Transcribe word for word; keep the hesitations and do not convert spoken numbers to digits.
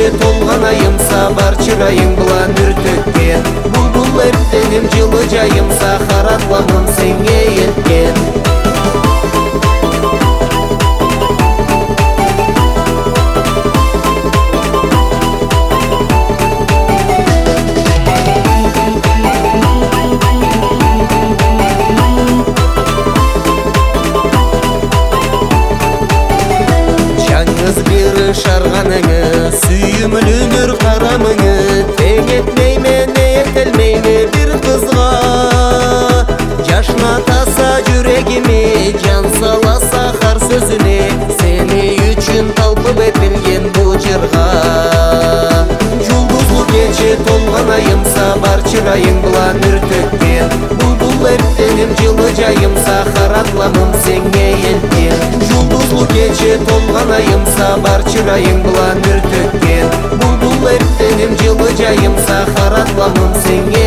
кече толган айымса, бар чырайың булан үртөккен. Булбул эртеним жылы жайымса, харатламым сеңе элткен. Шарғаныңы, сүйімлінір қарамыңы, тең етмейме, не етелмейме бір қызға. Жашна таса жүрегіме, жан саласа қар сөзіне, сені үшін талпып етілген бұл жырға. Жұлдызлы кече толған айымса, бар чырайың бұлан үртөккен. Бұлбұл эртеним жылы жайымса, харатламым сеңе елткен. Жұлдызлы кече толған айымса, бар чырайың бұлан үртөккен. Бұлбұл эртеним жылы жайымса, харатламым сеңе